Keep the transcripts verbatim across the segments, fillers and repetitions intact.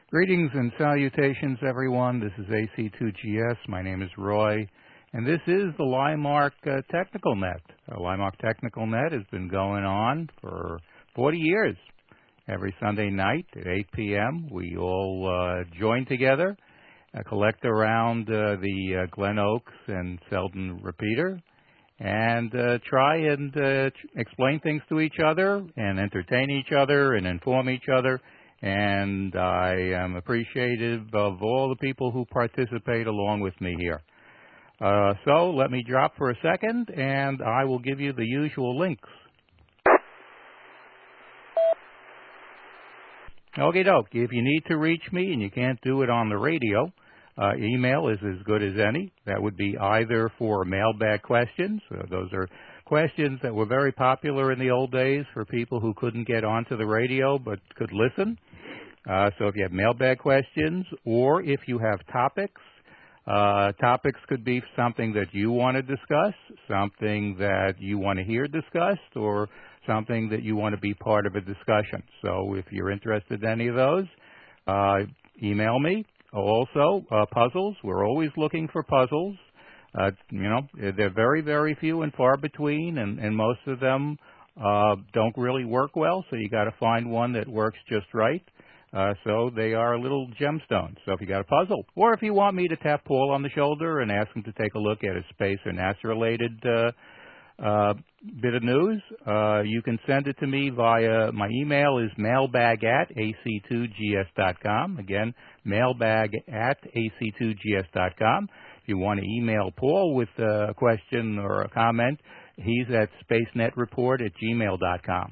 Greetings and salutations, everyone. This is A C two G S. My name is Roy, and this is the Limark uh, Technical Net. Uh, Limark Technical Net has been going on for forty years. Every Sunday night at eight p m, we all uh, join together, uh, collect around uh, the uh, Glen Oaks and Selden repeater, and uh, try and uh, explain things to each other and entertain each other and inform each other. And I am appreciative of all the people who participate along with me here. Uh, so let me drop for a second, and I will give you the usual links. Okie doke. If you need to reach me and you can't do it on the radio, uh, email is as good as any. That would be either for mailbag questions. Uh, those are questions that were very popular in the old days for people who couldn't get onto the radio but could listen. Uh, so if you have mailbag questions, or if you have topics, uh, topics could be something that you want to discuss, something that you want to hear discussed, or something that you want to be part of a discussion. So if you're interested in any of those, uh, email me. Also, uh, puzzles. We're always looking for puzzles. Uh, you know, they're very, very few and far between, and, and most of them uh, don't really work well, so you got to find one that works just right. Uh, so they are little gemstones. So if you got a puzzle, or if you want me to tap Paul on the shoulder and ask him to take a look at a space or NASA-related uh, uh, bit of news, uh, you can send it to me via, my email is mailbag at A C two G S dot com. Again, mailbag at A C two G S dot com. If you want to email Paul with a question or a comment, he's at spacenetreport at gmail dot com.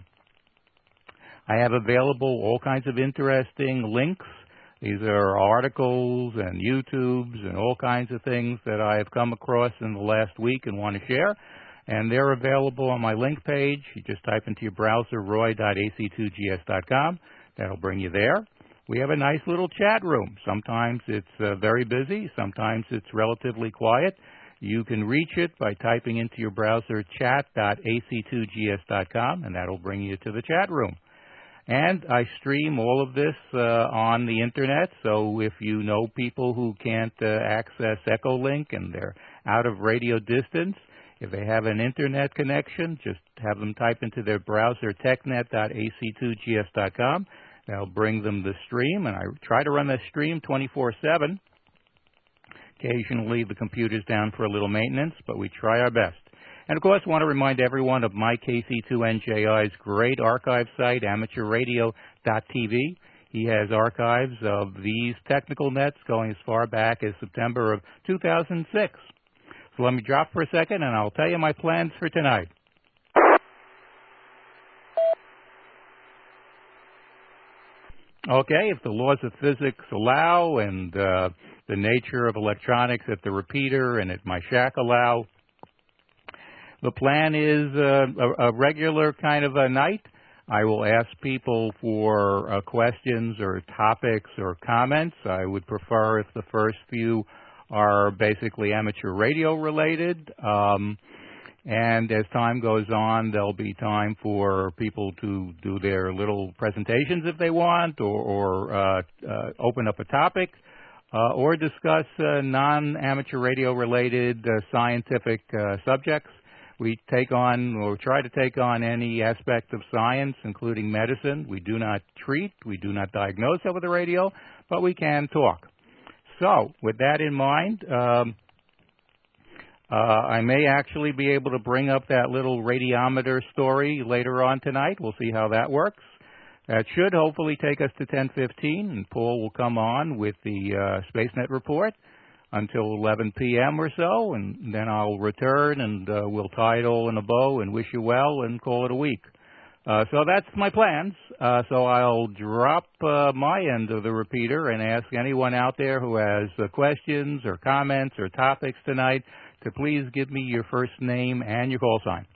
I have available all kinds of interesting links. These are articles and YouTubes and all kinds of things that I have come across in the last week and want to share. And they're available on my link page. You just type into your browser roy dot A C two G S dot com. That'll bring you there. We have a nice little chat room. Sometimes it's uh, very busy. Sometimes it's relatively quiet. You can reach it by typing into your browser chat dot A C two G S dot com, and that'll bring you to the chat room. And I stream all of this uh, on the Internet, so if you know people who can't uh, access Echolink and they're out of radio distance, if they have an Internet connection, just have them type into their browser technet dot A C two G S dot com. That'll bring them the stream, and I try to run the stream twenty-four seven. Occasionally the computer's down for a little maintenance, but we try our best. And, of course, I want to remind everyone of my K C two N J I's great archive site, amateur radio dot T V. He has archives of these technical nets going as far back as September of two thousand six. So let me drop for a second, and I'll tell you my plans for tonight. Okay, if the laws of physics allow and uh, the nature of electronics at the repeater and at my shack allow, the plan is uh, a, a regular kind of a night. I will ask people for uh, questions or topics or comments. I would prefer if the first few are basically amateur radio related. Um, and as time goes on, there'll be time for people to do their little presentations if they want, or, or uh, uh, open up a topic, uh, or discuss uh, non-amateur radio related uh, scientific uh, subjects. We take on, or try to take on, any aspect of science, including medicine. We do not treat, we do not diagnose over the radio, but we can talk. So, with that in mind, um, uh, I may actually be able to bring up that little radiometer story later on tonight. We'll see how that works. That should hopefully take us to ten fifteen, and Paul will come on with the uh, SpaceNet report until eleven p m or so, and then I'll return and uh, we'll tie it all in a bow and wish you well and call it a week. Uh, so that's my plans. Uh, so I'll drop uh, my end of the repeater and ask anyone out there who has uh, questions or comments or topics tonight to please give me your first name and your call sign.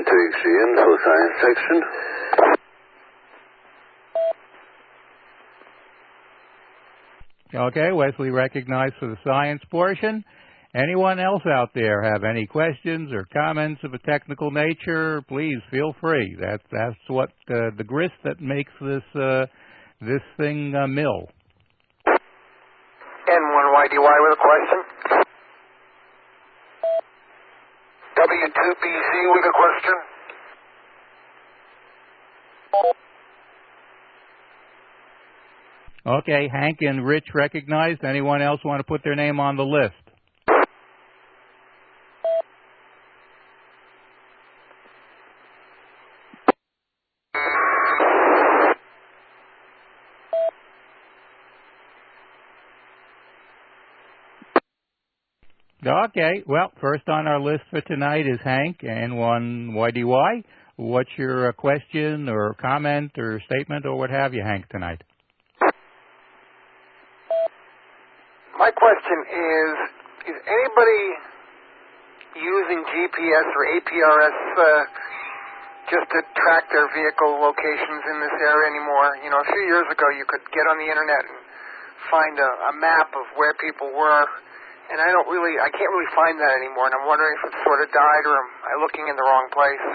takes the info science section. Okay, Wesley recognized for the science portion. Anyone else out there have any questions or comments of a technical nature? Please feel free. That's that's what uh, the grist that makes this uh, this thing uh, mill. N one Y D Y with a question. W two B Z with a question. Okay, Hank and Rich recognized. Anyone else want to put their name on the list? Okay, well, first on our list for tonight is Hank, N one Y D Y. What's your uh, question or comment or statement or what have you, Hank, tonight? My question is, is anybody using G P S or A P R S uh, just to track their vehicle locations in this area anymore? You know, a few years ago you could get on the internet and find a, a map of where people were. And I don't really, I can't really find that anymore, and I'm wondering if it's sort of died or am I looking in the wrong place?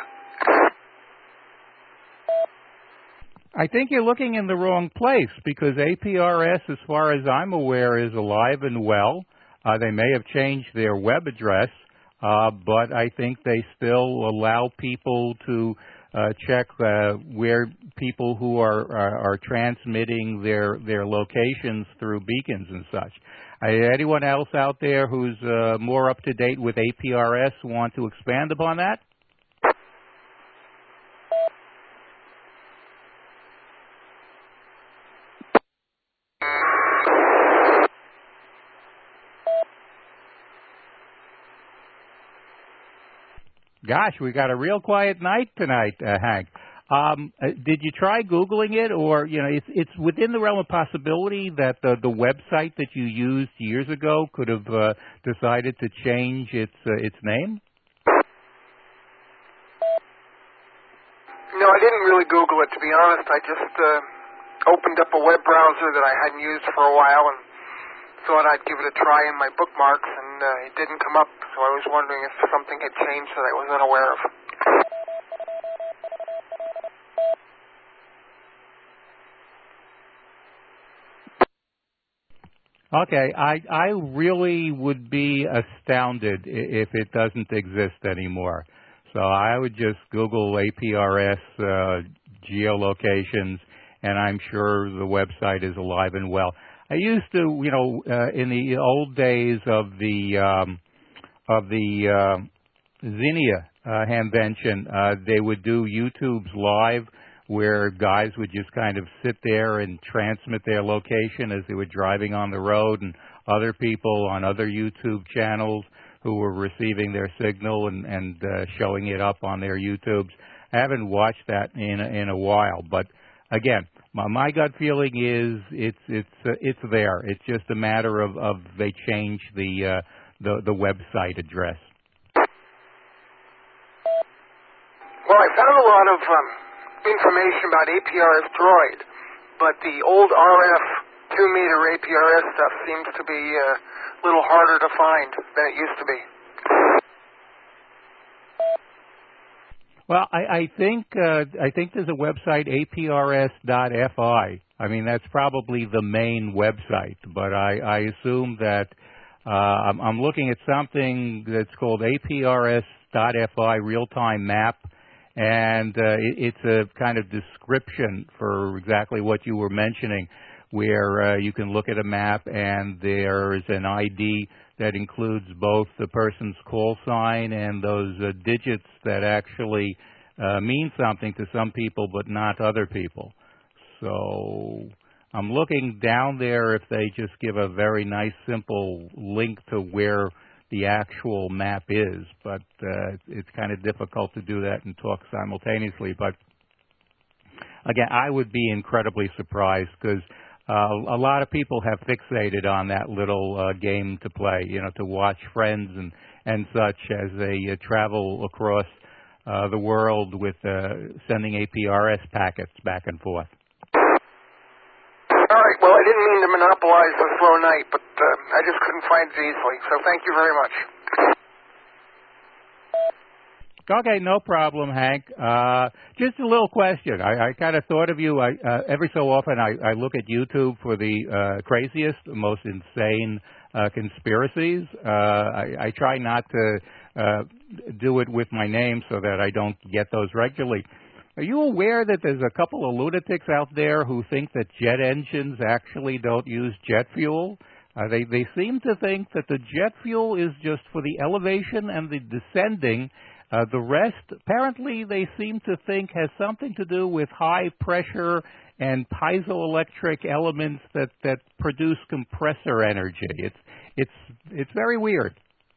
I think you're looking in the wrong place because A P R S, as far as I'm aware, is alive and well. Uh, they may have changed their web address, uh, but I think they still allow people to uh, check uh, where people who are, are, are transmitting their, their locations through beacons and such. Uh, anyone else out there who's uh, more up to date with A P R S want to expand upon that? Gosh, we got a real quiet night tonight, uh, Hank. Um, uh, did you try Googling it, or you know, it's it's within the realm of possibility that the the website that you used years ago could have uh, decided to change its uh, its name? No, I didn't really Google it, to be honest. I just uh, opened up a web browser that I hadn't used for a while and thought I'd give it a try in my bookmarks, and uh, it didn't come up, so I was wondering if something had changed that I was unaware of. Okay, I I really would be astounded if it doesn't exist anymore. So I would just Google A P R S uh, geolocations, and I'm sure the website is alive and well. I used to, you know, uh, in the old days of the um, of the uh, Xenia uh, convention, uh, they would do YouTube's live, where guys would just kind of sit there and transmit their location as they were driving on the road, and other people on other YouTube channels who were receiving their signal and, and uh, showing it up on their YouTubes. I haven't watched that in a, in a while, but again, my, my gut feeling is it's it's uh, it's there. It's just a matter of, of they change the uh, the the website address. Well, I found a lot of um, information about A P R S Droid, but the old R F two meter A P R S stuff seems to be uh, a little harder to find than it used to be. Well, I, I think uh, I think there's a website, A P R S dot F I. I mean, that's probably the main website, but I, I assume that uh, I'm, I'm looking at something that's called A P R S dot F I real-time map, and uh, it, it's a kind of description for exactly what you were mentioning, where uh, you can look at a map and there's an I D that includes both the person's call sign and those uh, digits that actually uh, mean something to some people but not other people. So I'm looking down there if they just give a very nice simple link to where the actual map is, but uh, it's kind of difficult to do that and talk simultaneously. But again, I would be incredibly surprised because Uh, a lot of people have fixated on that little uh, game to play, you know, to watch friends and, and such as they uh, travel across uh, the world with uh, sending A P R S packets back and forth. All right. Well, I didn't mean to monopolize the slow night, but uh, I just couldn't find it easily. So thank you very much. Okay, no problem, Hank. Uh, just a little question. I, I kind of thought of you. I, uh, every so often I, I look at YouTube for the uh, craziest, most insane uh, conspiracies. Uh, I, I try not to uh, do it with my name so that I don't get those regularly. Are you aware that there's a couple of lunatics out there who think that jet engines actually don't use jet fuel? Uh, they, they seem to think that the jet fuel is just for the elevation and the descending. Uh, the rest, apparently, they seem to think has something to do with high pressure and piezoelectric elements that, that produce compressor energy. It's it's it's very weird.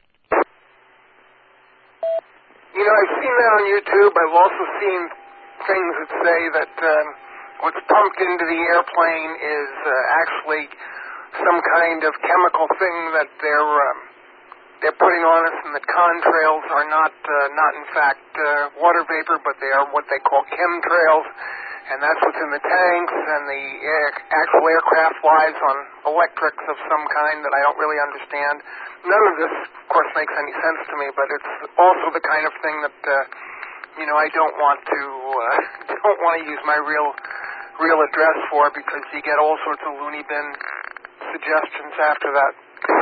You know, I've seen that on YouTube. I've also seen things that say that um, what's pumped into the airplane is uh, actually some kind of chemical thing that they're um, they're putting on us, and that contrails are not uh, not in fact uh, water vapor, but they are what they call chemtrails, and that's what's in the tanks, and the air, actual aircraft flies on electrics of some kind that I don't really understand. None of this, of course, makes any sense to me, but it's also the kind of thing that uh, you know I don't want to uh, don't want to use my real real address for, because you get all sorts of loony bin suggestions after that.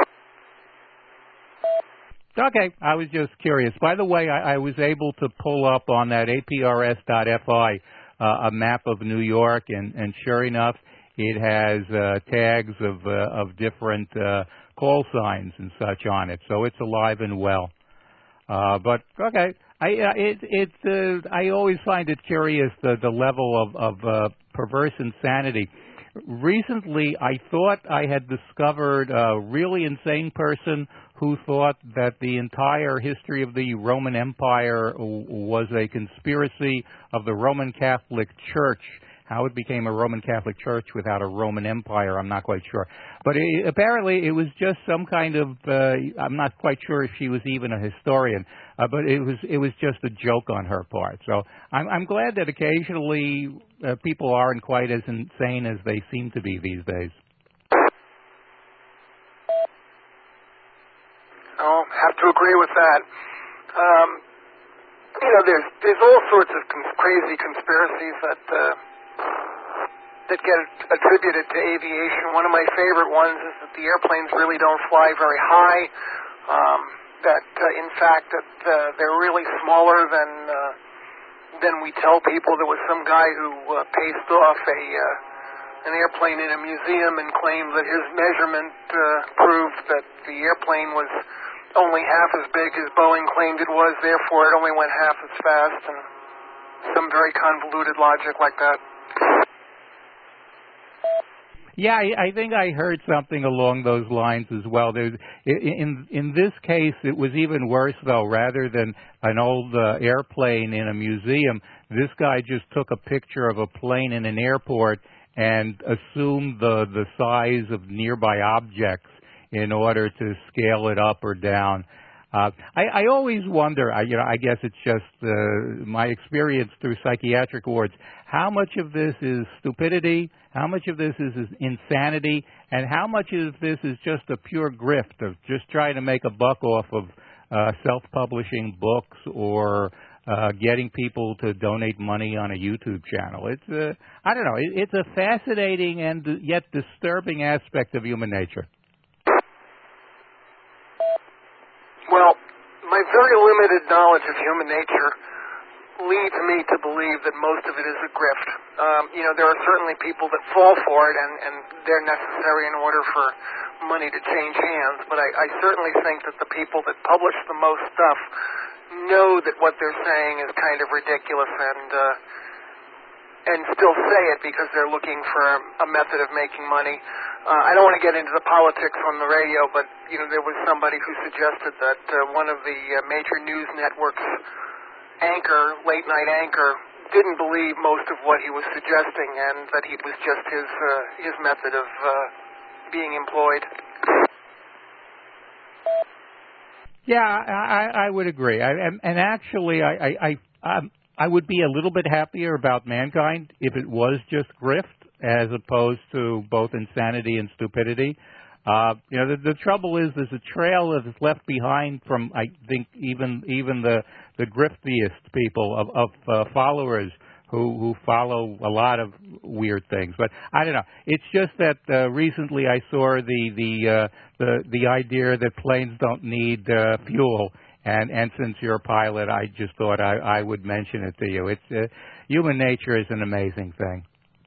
Okay, I was just curious. By the way, I, I was able to pull up on that A P R S dot F I uh, a map of New York, and, and sure enough, it has uh, tags of uh, of different uh, call signs and such on it. So it's alive and well. Uh, but okay, I uh, it it uh, I always find it curious the the level of of uh, perverse insanity. Recently, I thought I had discovered a really insane person who thought that the entire history of the Roman Empire was a conspiracy of the Roman Catholic Church. How it became a Roman Catholic Church without a Roman Empire, I'm not quite sure. But it, apparently it was just some kind of, uh, I'm not quite sure if she was even a historian, uh, but it was it was just a joke on her part. So I'm, I'm glad that occasionally uh, people aren't quite as insane as they seem to be these days. I'll have to agree with that. Um, you know, there's there's all sorts of cons- crazy conspiracies that uh, that get attributed to aviation. One of my favorite ones is that the airplanes really don't fly very high. Um, that uh, in fact that uh, they're really smaller than uh, than we tell people. There was some guy who uh, paced off a uh, an airplane in a museum and claimed that his measurement uh, proved that the airplane was only half as big as Boeing claimed it was, therefore it only went half as fast, and some very convoluted logic like that. Yeah, I, I think I heard something along those lines as well. There's, in in this case, it was even worse, though. Rather than an old uh, airplane in a museum, this guy just took a picture of a plane in an airport and assumed the the size of nearby objects in order to scale it up or down. Uh, I, I always wonder, I, you know, I guess it's just uh, my experience through psychiatric wards, how much of this is stupidity, how much of this is, is insanity, and how much of this is just a pure grift of just trying to make a buck off of uh, self-publishing books or uh, getting people to donate money on a YouTube channel. It's, uh, I don't know, it, it's a fascinating and yet disturbing aspect of human nature. Well, my very limited knowledge of human nature leads me to believe that most of it is a grift. Um, you know, there are certainly people that fall for it, and, and they're necessary in order for money to change hands, but I, I certainly think that the people that publish the most stuff know that what they're saying is kind of ridiculous and uh, and still say it because they're looking for a method of making money. Uh, I don't want to get into the politics on the radio, but you know there was somebody who suggested that uh, one of the uh, major news networks anchor, late night anchor, didn't believe most of what he was suggesting, and that he was just his uh, his method of uh, being employed. Yeah, I, I would agree. I, and, and actually, I, I, I Um, I would be a little bit happier about Mankind if it was just grift as opposed to both insanity and stupidity. Uh, you know, the, the trouble is there's a trail that is left behind from, I think, even even the the griftiest people of, of uh, followers who who follow a lot of weird things. But I don't know. It's just that uh, recently I saw the the uh, the the idea that planes don't need uh, fuel. And, and since you're a pilot, I just thought I, I would mention it to you. It's uh, human nature is an amazing thing.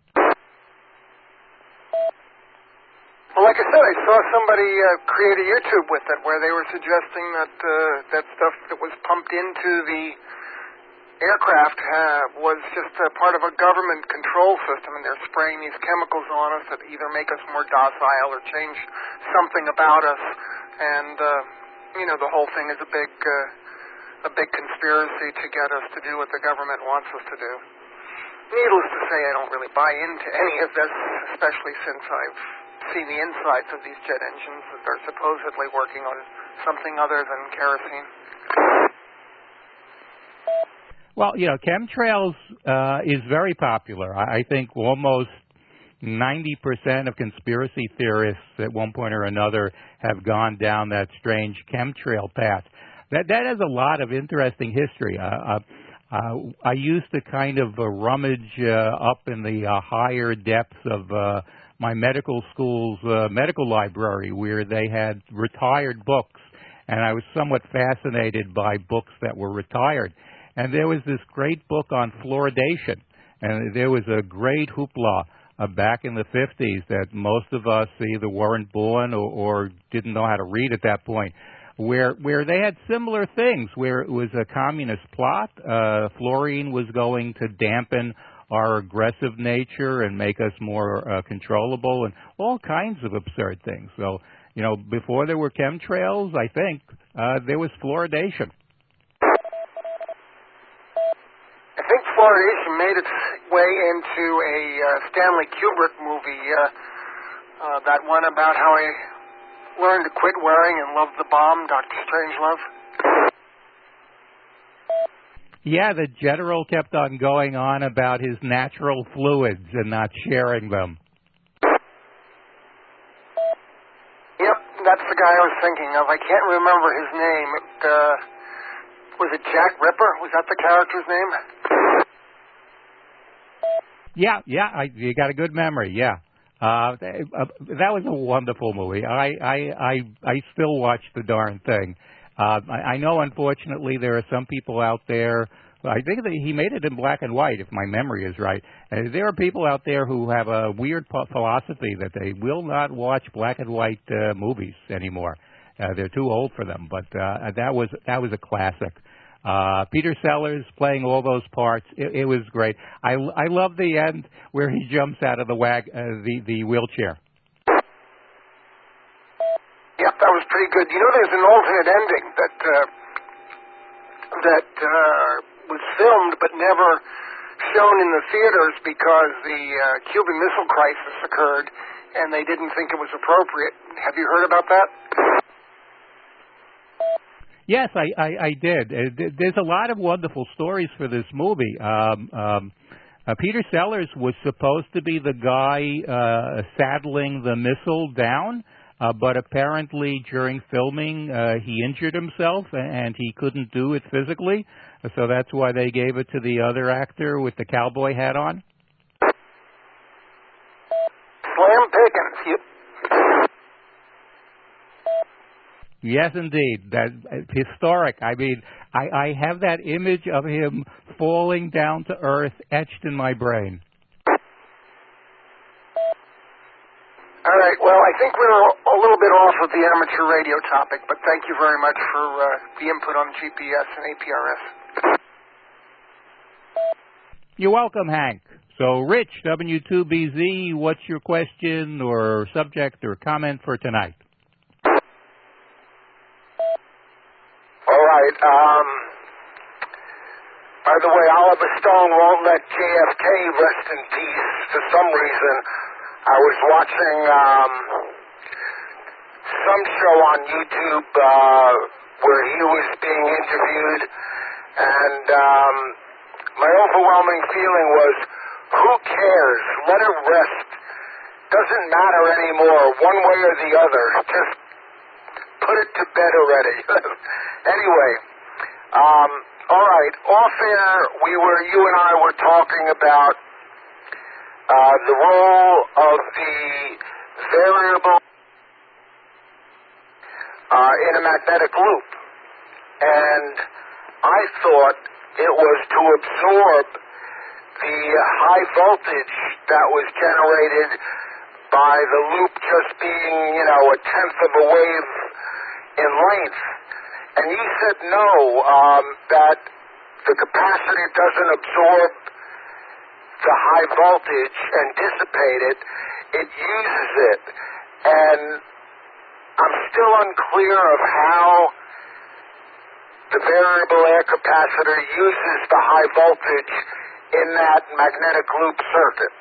Well, like I said, I saw somebody uh, create a YouTube with it where they were suggesting that uh, that stuff that was pumped into the aircraft uh, was just a part of a government control system, and they're spraying these chemicals on us that either make us more docile or change something about us. And uh, you know, the whole thing is a big, uh, a big conspiracy to get us to do what the government wants us to do. Needless to say, I don't really buy into any of this, especially since I've seen the insides of these jet engines that they're supposedly working on something other than kerosene. Well, you know, chemtrails uh, is very popular. I think almost ninety percent of conspiracy theorists at one point or another have gone down that strange chemtrail path. That that has a lot of interesting history. Uh, uh, uh, I used to kind of uh, rummage uh, up in the uh, higher depths of uh, my medical school's uh, medical library where they had retired books, and I was somewhat fascinated by books that were retired. And there was this great book on fluoridation, and there was a great hoopla Uh, back in the fifties that most of us either weren't born or, or didn't know how to read at that point, where where they had similar things, where it was a communist plot. Uh, fluorine was going to dampen our aggressive nature and make us more uh, controllable and all kinds of absurd things. So, you know, before there were chemtrails, I think, uh, there was fluoridation. I think fluoridation made its way into a uh, Stanley Kubrick movie, uh, uh, that one about how I learned to quit wearing and love the bomb, Doctor Strangelove. Yeah, the general kept on going on about his natural fluids and not sharing them. Yep, that's the guy I was thinking of. I can't remember his name. It, uh, was it Jack Ripper? Was that the character's name? Yeah, yeah, I, you got a good memory. Yeah, uh, uh, that was a wonderful movie. I, I, I, I still watch the darn thing. Uh, I, I know, unfortunately, there are some people out there. I think that he made it in black and white, if my memory is right. Uh, there are people out there who have a weird philosophy that they will not watch black and white uh, movies anymore. Uh, they're too old for them. But uh, that was that was a classic. Uh, Peter Sellers playing all those parts. It, it was great. I, I love the end where he jumps out of the wag, uh, the, the wheelchair. Yep, that was pretty good. You know, there's an alternate ending that, uh, that, uh, was filmed but never shown in the theaters because the, uh, Cuban Missile Crisis occurred and they didn't think it was appropriate. Have you heard about that? Yes, I, I, I did. Uh, there's a lot of wonderful stories for this movie. Um, um, uh, Peter Sellers was supposed to be the guy uh, saddling the missile down, uh, but apparently during filming uh, he injured himself and he couldn't do it physically, so that's why they gave it to the other actor with the cowboy hat on. Slim Pickens. You... Yes, indeed. That uh, historic. I mean, I, I have that image of him falling down to earth etched in my brain. All right. Well, I think we're a little bit off of the amateur radio topic, but thank you very much for uh, the input on G P S and A P R S. You're welcome, Hank. So, Rich, W two B Z, what's your question or subject or comment for tonight? All right. Um, by the way, Oliver Stone won't let J F K rest in peace for some reason. I was watching um, some show on YouTube uh, where he was being interviewed, And um, my overwhelming feeling was, who cares? Let it rest. Doesn't matter anymore, one way or the other. Just put it to bed already. Anyway, um, all right. Off air, we were, you and I were talking about uh, the role of the variable uh, in a magnetic loop, and I thought it was to absorb the high voltage that was generated by the loop just being, you know, a tenth of a wave in length. And you said no, um, that the capacitor doesn't absorb the high voltage and dissipate it. It uses it. And I'm still unclear of how the variable air capacitor uses the high voltage in that magnetic loop circuit.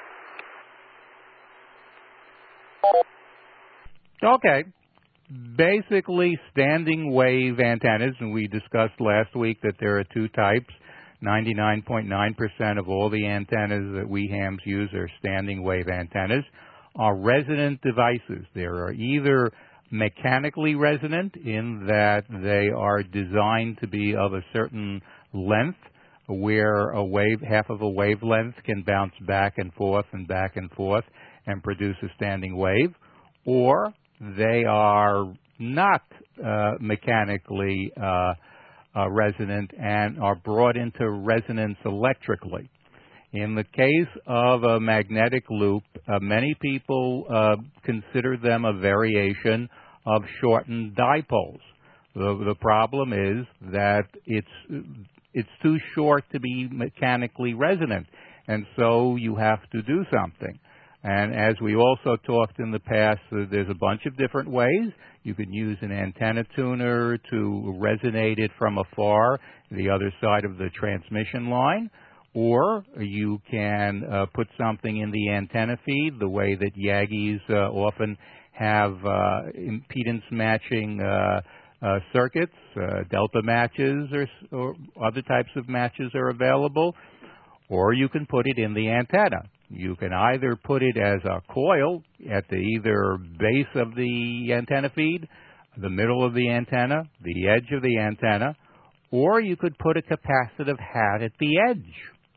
Okay. Basically, standing wave antennas, and we discussed last week that there are two types. ninety-nine point nine percent of all the antennas that we hams use are standing wave antennas, are resonant devices. They are either mechanically resonant in that they are designed to be of a certain length, where a wave, half of a wavelength can bounce back and forth and back and forth and produce a standing wave, or they are not uh, mechanically uh, uh, resonant and are brought into resonance electrically. In the case of a magnetic loop, uh, many people uh, consider them a variation of shortened dipoles. The, the problem is that it's it's too short to be mechanically resonant, and so you have to do something. And as we also talked in the past, uh, there's a bunch of different ways. You can use an antenna tuner to resonate it from afar, the other side of the transmission line, or you can uh, put something in the antenna feed, the way that Yagis uh, often have uh, impedance matching uh, uh, circuits, uh, delta matches or, or other types of matches are available, or you can put it in the antenna. You can either put it as a coil at the either base of the antenna feed, the middle of the antenna, the edge of the antenna, or you could put a capacitive hat at the edge.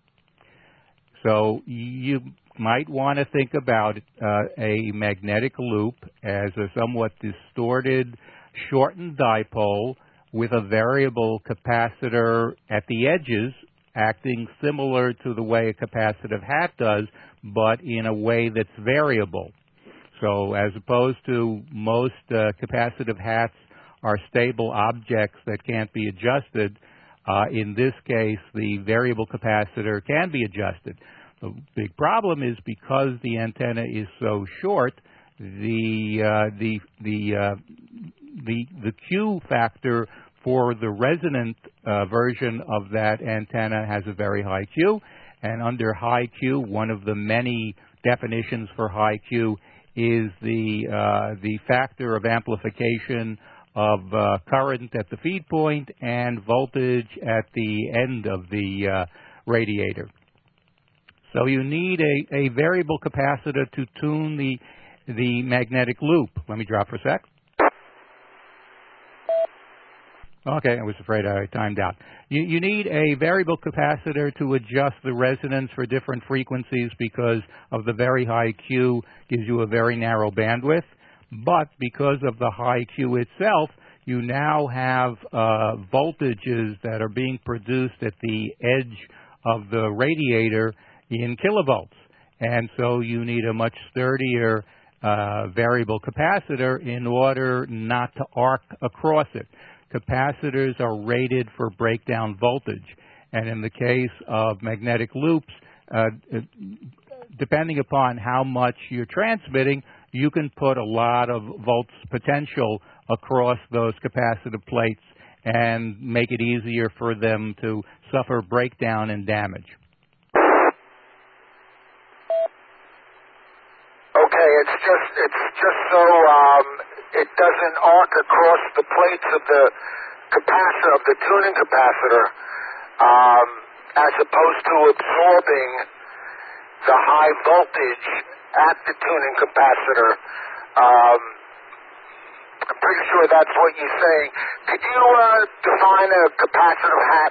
So you might want to think about uh, a magnetic loop as a somewhat distorted, shortened dipole with a variable capacitor at the edges, acting similar to the way a capacitive hat does, but in a way that's variable. So as opposed to most uh, capacitive hats are stable objects that can't be adjusted, uh, in this case, the variable capacitor can be adjusted. The big problem is because the antenna is so short, the uh, the the uh, the the Q factor for the resonant uh, version of that antenna has a very high Q, and under high Q, one of the many definitions for high Q is the uh, the factor of amplification of uh, current at the feed point and voltage at the end of the uh, radiator. So you need a, a variable capacitor to tune the the magnetic loop. Let me drop for a sec. Okay, I was afraid I timed out. You, you need a variable capacitor to adjust the resonance for different frequencies because of the very high Q gives you a very narrow bandwidth. But because of the high Q itself, you now have uh, voltages that are being produced at the edge of the radiator in kilovolts. And so you need a much sturdier uh, variable capacitor in order not to arc across it. Capacitors are rated for breakdown voltage. And in the case of magnetic loops, uh, depending upon how much you're transmitting, you can put a lot of volts potential across those capacitive plates and make it easier for them to suffer breakdown and damage. Okay, it's just it's just so um, it doesn't arc across the plates of the capacitor, of the tuning capacitor. Um, opposed to absorbing the high voltage at the tuning capacitor. Um, I'm pretty sure that's what you're saying. Could you uh, define a capacitive hat?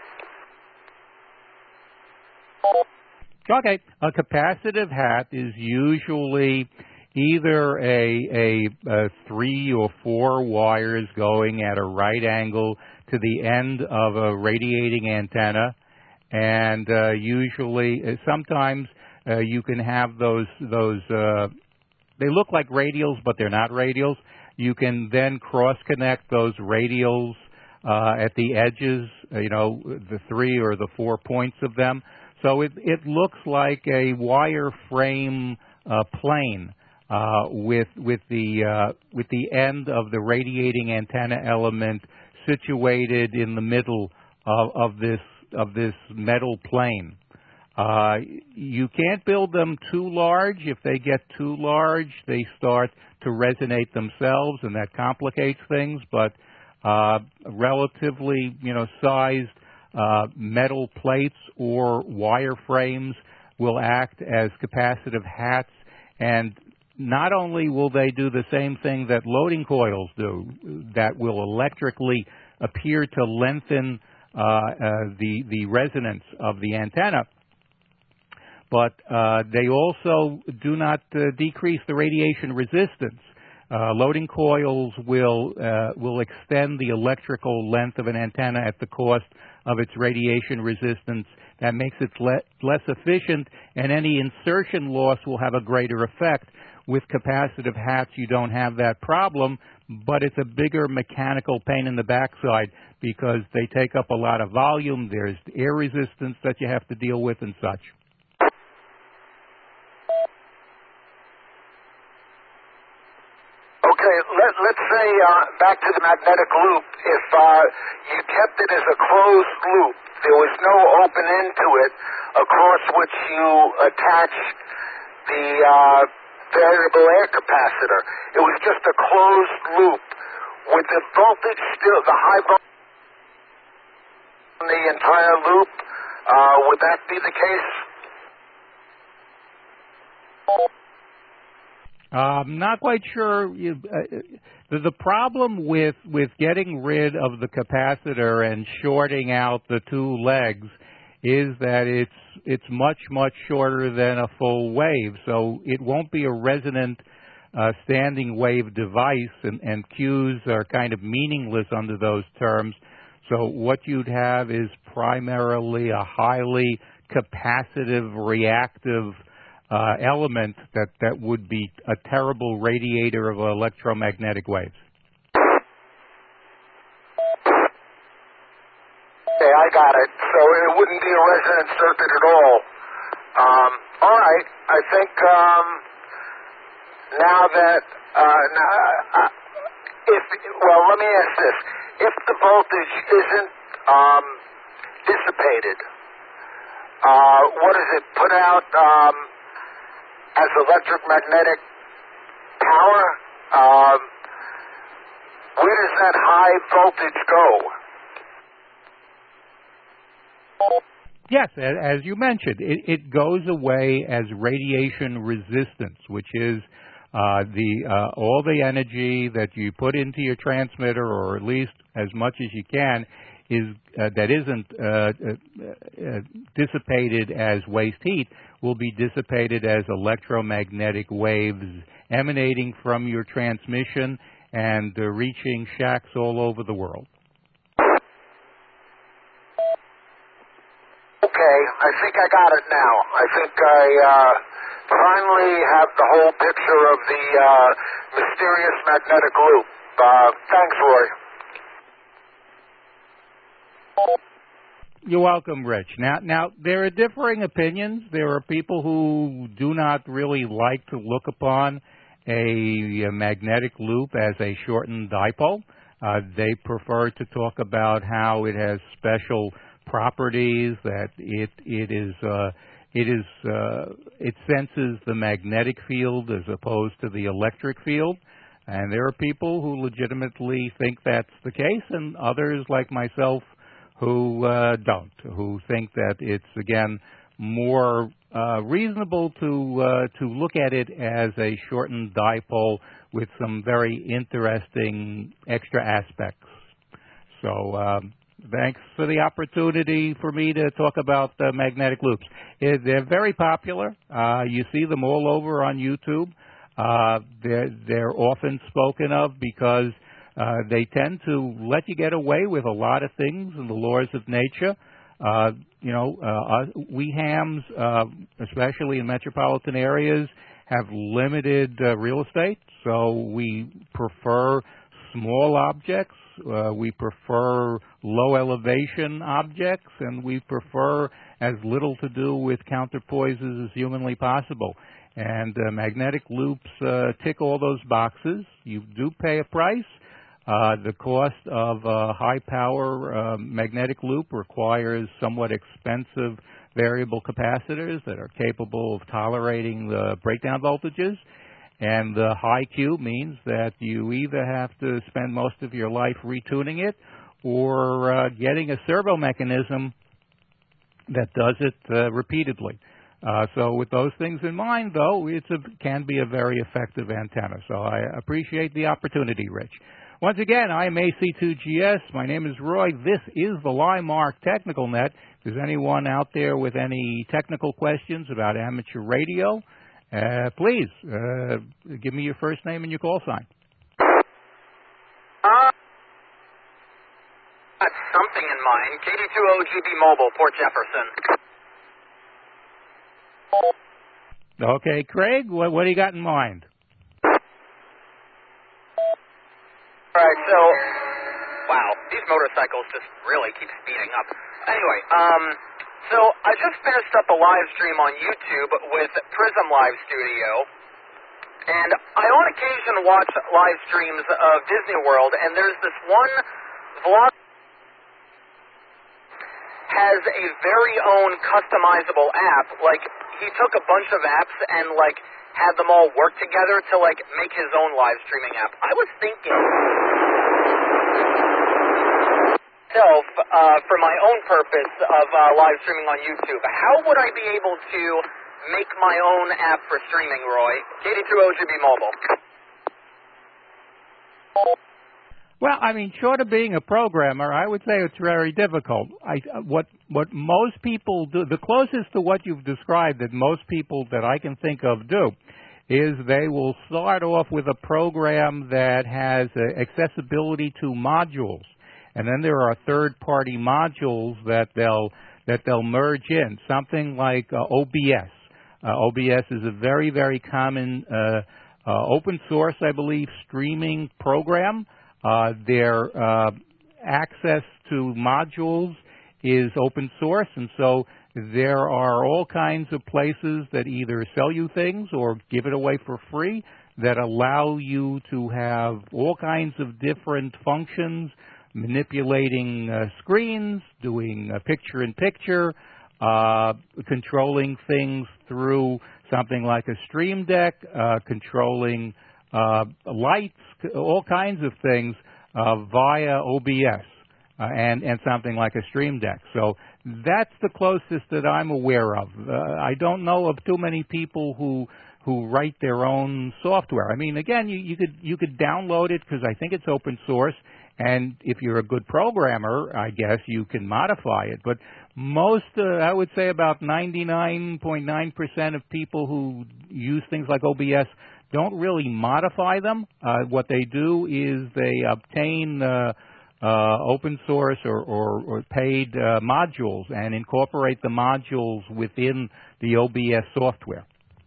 Okay, a capacitive hat is usually either a, a, a three or four wires going at a right angle to the end of a radiating antenna, and uh, usually, uh, sometimes uh, you can have those those. Uh, they look like radials, but they're not radials. You can then cross-connect those radials uh, at the edges, you know, the three or the four points of them. So it, it looks like a wire frame uh, plane uh, with with the uh, with the end of the radiating antenna element situated in the middle of, of this of this metal plane. Uh, you can't build them too large. If they get too large, they start to resonate themselves, and that complicates things. But uh, relatively, you know, sized uh, metal plates or wire frames will act as capacitive hats, and not only will they do the same thing that loading coils do, that will electrically appear to lengthen uh, uh, the the resonance of the antenna, but uh, they also do not uh, decrease the radiation resistance. Uh, loading coils will uh, will extend the electrical length of an antenna at the cost of its radiation resistance. That makes it le- less efficient, and any insertion loss will have a greater effect. With capacitive hats, you don't have that problem, but it's a bigger mechanical pain in the backside because they take up a lot of volume. There's air resistance that you have to deal with and such. Okay, let, let's say, uh, back to the magnetic loop, if uh, you kept it as a closed loop, there was no open end to it across which you attach the uh, variable air capacitor. It was just a closed loop. With the voltage still, the high voltage on the entire loop, uh, would that be the case? I'm not quite sure. You, uh, the, the problem with with getting rid of the capacitor and shorting out the two legs is that it's it's much much shorter than a full wave, so it won't be a resonant uh, standing wave device, and, and Qs are kind of meaningless under those terms. So what you'd have is primarily a highly capacitive, reactive Uh, element that, that would be a terrible radiator of electromagnetic waves. Okay, I got it. So it wouldn't be a resonant circuit at all. Um, all right. I think um, now that uh, now, uh, if well, let me ask this: if the voltage isn't um, dissipated, uh, what does it put out? Um, As electromagnetic power, um, where does that high voltage go? Yes, as you mentioned, it, it goes away as radiation resistance, which is uh, the uh, all the energy that you put into your transmitter, or at least as much as you can, is uh, that isn't uh, uh, uh, dissipated as waste heat, will be dissipated as electromagnetic waves emanating from your transmission and uh, reaching shacks all over the world. Okay, I think I got it now. I think I uh, finally have the whole picture of the uh, mysterious magnetic loop. Uh, thanks, Roy. You're welcome, Rich. Now, now there are differing opinions. There are people who do not really like to look upon a, a magnetic loop as a shortened dipole. Uh, they prefer to talk about how it has special properties, that it it is uh, it is uh, it senses the magnetic field as opposed to the electric field. And there are people who legitimately think that's the case, and others like myself who uh, don't, who think that it's, again, more uh, reasonable to uh, to look at it as a shortened dipole with some very interesting extra aspects. So um, thanks for the opportunity for me to talk about uh, magnetic loops. It, they're very popular. Uh, you see them all over on YouTube. Uh, they're, they're often spoken of because uh, they tend to let you get away with a lot of things in the laws of nature. Uh, you know, uh, we hams, uh, especially in metropolitan areas, have limited uh, real estate, so we prefer small objects, uh, we prefer low elevation objects, and we prefer as little to do with counterpoises as humanly possible. And uh, magnetic loops uh, tick all those boxes. You do pay a price. Uh, the cost of a high-power uh, magnetic loop requires somewhat expensive variable capacitors that are capable of tolerating the breakdown voltages. And the high Q means that you either have to spend most of your life retuning it or uh, getting a servo mechanism that does it uh, repeatedly. Uh, so with those things in mind, though, it can be a very effective antenna. So I appreciate the opportunity, Rich. Once again, I am A C two G S. My name is Roy. This is the Limark Technical Net. If there's anyone out there with any technical questions about amateur radio, uh, please uh, give me your first name and your call sign. Uh, got something in mind. K D two O G B Mobile, Port Jefferson. Okay, Craig, what, what do you got in mind? All right, so, wow, these motorcycles just really keep speeding up. Anyway, um, so I just finished up a live stream on YouTube with Prism Live Studio, and I on occasion watch live streams of Disney World, and there's this one vlog has a very own customizable app. Like, he took a bunch of apps and, like, had them all work together to, like, make his own live streaming app. I was thinking, self, uh, for my own purpose of uh, live streaming on YouTube, how would I be able to make my own app for streaming, Roy? K D two O G B Mobile. Well, I mean, short of being a programmer, I would say it's very difficult. I, what what most people do, the closest to what you've described that most people that I can think of do, is they will start off with a program that has uh, accessibility to modules, and then there are third-party modules that they'll that they'll merge in. Something like uh, O B S. Uh, O B S is a very very common uh, uh, open source, I believe, streaming program. Uh, their uh, access to modules is open source, and so there are all kinds of places that either sell you things or give it away for free that allow you to have all kinds of different functions, manipulating uh, screens, doing uh, picture-in-picture, uh, controlling things through something like a Stream Deck, uh, controlling uh, lights, all kinds of things uh, via O B S uh, and, and something like a Stream Deck. So that's the closest that I'm aware of. Uh, I don't know of too many people who who write their own software. I mean, again, you, you could you could download it because I think it's open source, and if you're a good programmer, I guess you can modify it. But most, uh, I would say about ninety-nine point nine percent of people who use things like O B S don't really modify them. Uh, what they do is they obtain uh, uh, open source or, or, or paid uh, modules and incorporate the modules within the O B S software.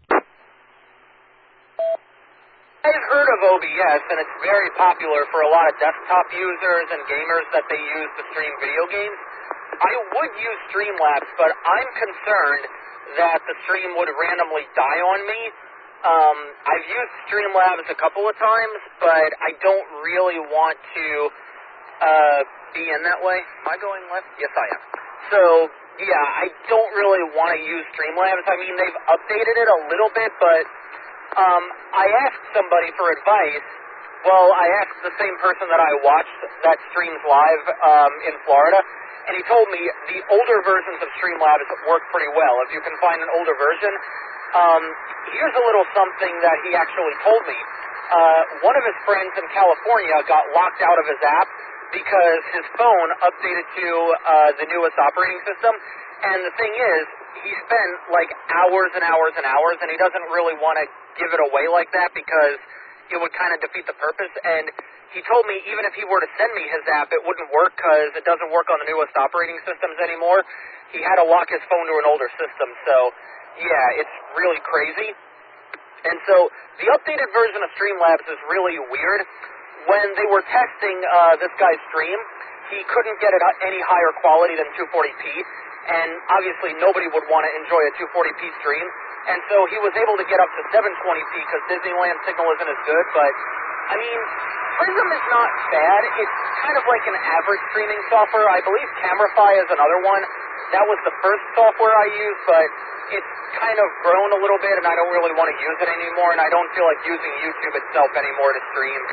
I've heard of O B S, and it's very popular for a lot of desktop users and gamers that they use to stream video games. I would use Streamlabs, but I'm concerned that the stream would randomly die on me. Um, I've used Streamlabs a couple of times, but I don't really want to uh, be in that way. Am I going left? Yes, I am. So, yeah, I don't really want to use Streamlabs. I mean, they've updated it a little bit, but um, I asked somebody for advice, Well, I asked the same person that I watched that streams live um, in Florida, and he told me the older versions of Streamlabs work pretty well. If you can find an older version, um, here's a little something that he actually told me. Uh, one of his friends in California got locked out of his app because his phone updated to uh, the newest operating system, and the thing is, he spent like hours and hours and hours, and he doesn't really want to give it away like that because it would kind of defeat the purpose. And he told me even if he were to send me his app, it wouldn't work because it doesn't work on the newest operating systems anymore. He had to lock his phone to an older system. So, yeah, it's really crazy. And so the updated version of Streamlabs is really weird. When they were testing uh, this guy's stream, he couldn't get it any higher quality than two forty p. And obviously nobody would want to enjoy a two forty p stream. And so he was able to get up to seven twenty p because Disneyland signal isn't as good. But, I mean, Prism is not bad. It's kind of like an average streaming software. I believe Camerify is another one. That was the first software I used, but it's kind of grown a little bit, and I don't really want to use it anymore, and I don't feel like using YouTube itself anymore to stream.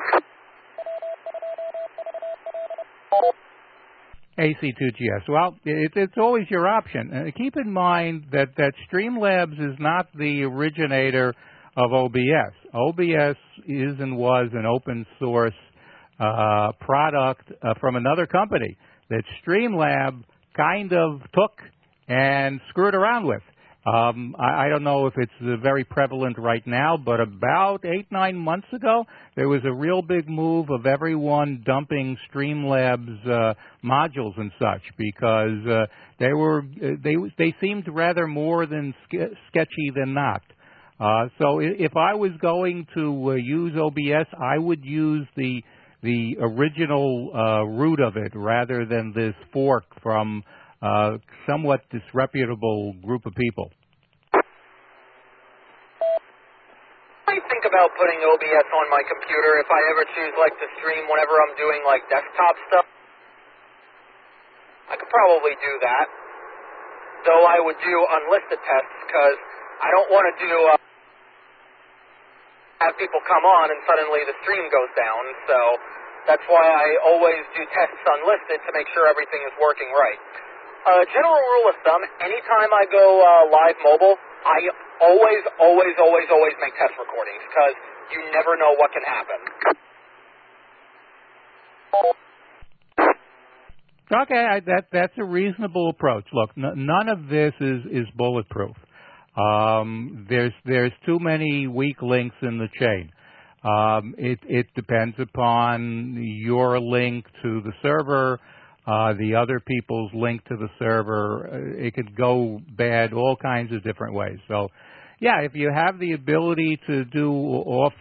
A C two G S. Well, it, it's always your option. Uh, keep in mind that, that Streamlabs is not the originator of O B S. O B S is and was an open source uh, product uh, from another company that Streamlab kind of took and screwed around with. Um, I, I don't know if it's uh, very prevalent right now, but about eight, nine months ago, there was a real big move of everyone dumping Streamlabs uh, modules and such because uh, they were they they seemed rather more than ske- sketchy than not. Uh, so if I was going to uh, use O B S, I would use the the original uh, root of it rather than this fork from uh, somewhat disreputable group of people. I think about putting O B S on my computer if I ever choose like to stream whenever I'm doing like desktop stuff. I could probably do that, though I would do unlisted tests because I don't want to do uh, have people come on and suddenly the stream goes down. So that's why I always do tests unlisted to make sure everything is working right. Uh, general rule of thumb, anytime I go uh, live mobile, I always, always, always, always make test recordings because you never know what can happen. Okay, I, that that's a reasonable approach. Look, n- none of this is, is bulletproof. Um, there's there's too many weak links in the chain. Um, it it depends upon your link to the server, uh, the other people's link to the server. It could go bad all kinds of different ways. So, yeah, if you have the ability to do off,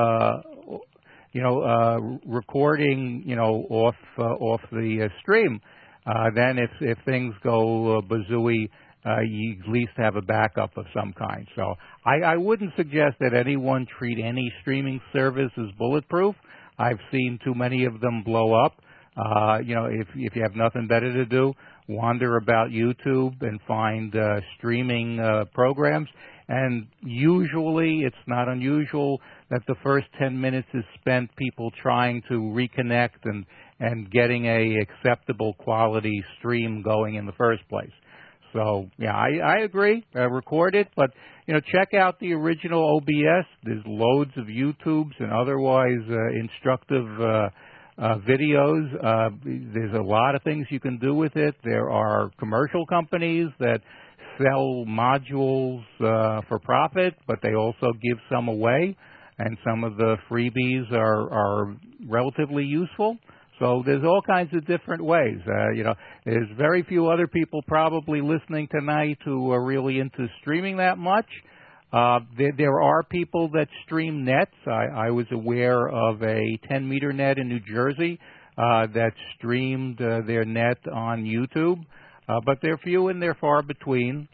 uh, you know, uh, recording, you know, off uh, off the uh, stream, uh, then if if things go uh, bazooey, uh, you at least have a backup of some kind. So I, I wouldn't suggest that anyone treat any streaming service as bulletproof. I've seen too many of them blow up. Uh, you know, if if you have nothing better to do, wander about YouTube and find uh, streaming uh, programs. And usually, it's not unusual that the first ten minutes is spent people trying to reconnect and and getting a acceptable quality stream going in the first place. So, yeah, I, I agree. Uh, record it, but, you know, check out the original O B S. There's loads of YouTubes and otherwise uh, instructive uh, uh, videos. Uh, there's a lot of things you can do with it. There are commercial companies that sell modules uh, for profit, but they also give some away, and some of the freebies are, are relatively useful. So there's all kinds of different ways. Uh, you know, there's very few other people probably listening tonight who are really into streaming that much. Uh, there, there are people that stream nets. I, I was aware of a ten meter net in New Jersey uh, that streamed uh, their net on YouTube, uh, but they're few and they're far between.